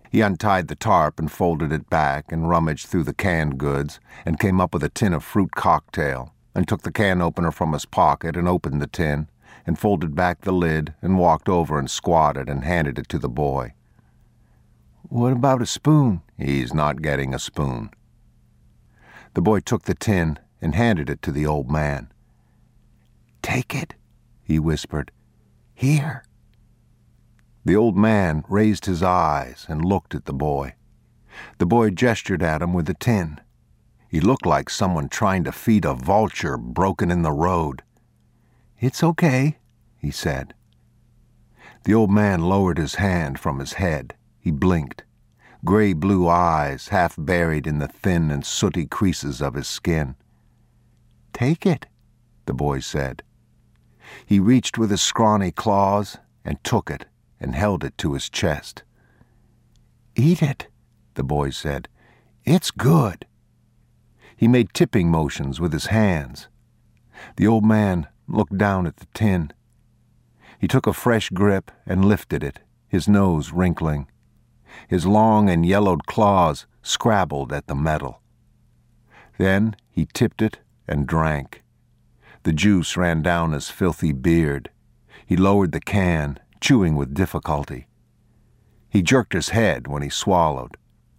He untied the tarp and folded it back and rummaged through the canned goods and came up with a tin of fruit cocktail and took the can opener from his pocket and opened the tin and folded back the lid and walked over and squatted and handed it to the boy. "What about a spoon?" "He's not getting a spoon." The boy took the tin and handed it to the old man. "Take it," he whispered. "Here." The old man raised his eyes and looked at the boy. The boy gestured at him with the tin. He looked like someone trying to feed a vulture broken in the road. "It's okay," he said. The old man lowered his hand from his head. He blinked. Gray-blue eyes half buried in the thin and sooty creases of his skin. "Take it," the boy said. He reached with his scrawny claws and took it and held it to his chest. "Eat it," the boy said. "It's good." He made tipping motions with his hands. The old man looked down at the tin. He took a fresh grip and lifted it, his nose wrinkling. His long and yellowed claws scrabbled at the metal. Then he tipped it and drank. The juice ran down his filthy beard. He lowered the can, chewing with difficulty. He jerked his head when he swallowed.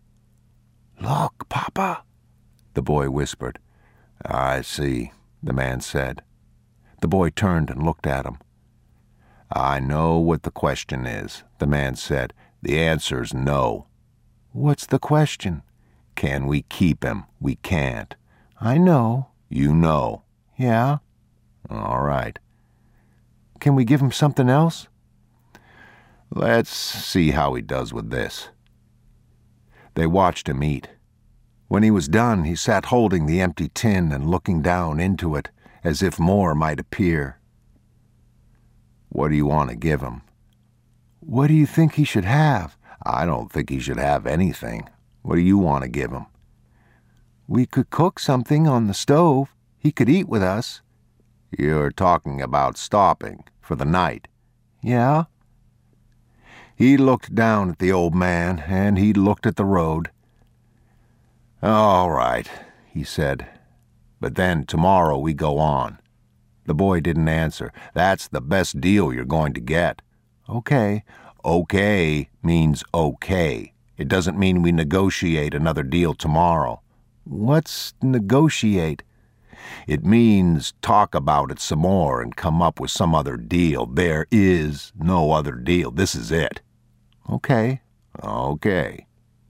"Look, Papa," the boy whispered. "I see," the man said. The boy turned and looked at him. "I know what the question is," the man said. "The answer's no." "What's the question?" "Can we keep him? We can't." "I know." "You know." "Yeah." "All right." "Can we give him something else?" "Let's see how he does with this." They watched him eat. When he was done, he sat holding the empty tin and looking down into it, as if more might appear. "What do you want to give him?" "What do you think he should have?" "I don't think he should have anything. What do you want to give him?" "We could cook something on the stove. He could eat with us." "You're talking about stopping for the night." "Yeah." He looked down at the old man, and he looked at the road. "All right," he said. "But then tomorrow we go on." The boy didn't answer. "That's the best deal you're going to get." "Okay." "Okay means okay. It doesn't mean we negotiate another deal tomorrow." "What's negotiate?" "It means talk about it some more and come up with some other deal. There is no other deal. This is it." "Okay." "Okay."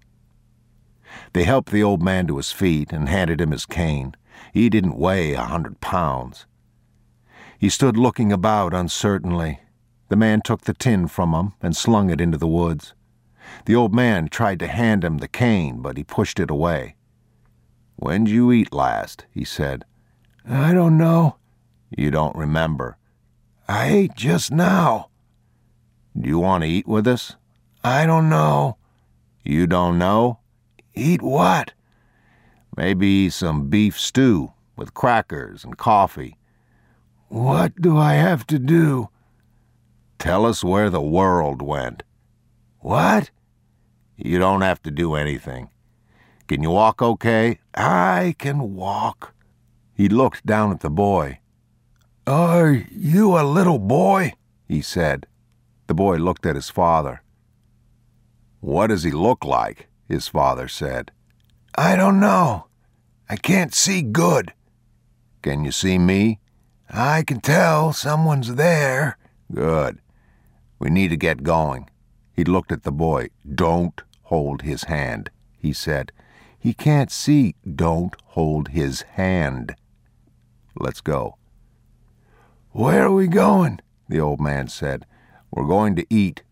They helped the old man to his feet and handed him his cane. He didn't weigh 100 pounds. He stood looking about uncertainly. The man took the tin from him and slung it into the woods. The old man tried to hand him the cane, but he pushed it away. "When'd you eat last?" he said. "I don't know." "You don't remember?" "I ate just now." "Do you want to eat with us?" "I don't know." "You don't know?" "Eat what?" "Maybe some beef stew with crackers and coffee." "What do I have to do?" "Tell us where the world went." "What?" "You don't have to do anything. Can you walk okay?" "I can walk." He looked down at the boy. "Are you a little boy?" he said. The boy looked at his father. "What does he look like?" his father said. "I don't know. I can't see good." "Can you see me?" "I can tell someone's there." "Good. We need to get going." He looked at the boy. "Don't hold his hand," he said. "He can't see." "Don't hold his hand." "Let's go." "Where are we going?" the old man said. "We're going to eat."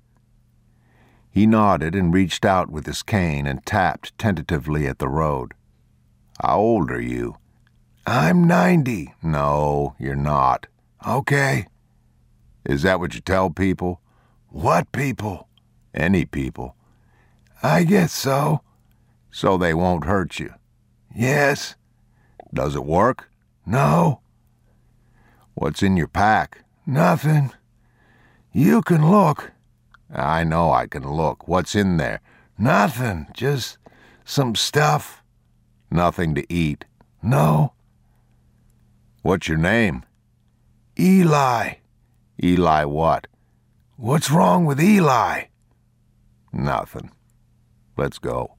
He nodded and reached out with his cane and tapped tentatively at the road. "How old are you?" "I'm 90. "No, you're not." "Okay." "Is that what you tell people?" "What people?" "Any people." "I guess so." "So they won't hurt you?" "Yes." "Does it work?" "No." "What's in your pack?" "Nothing. You can look." "I know I can look. What's in there?" Nothing, just some stuff. Nothing to eat. No. What's your name? Eli. Eli what? What's wrong with Eli? Nothing. Let's go.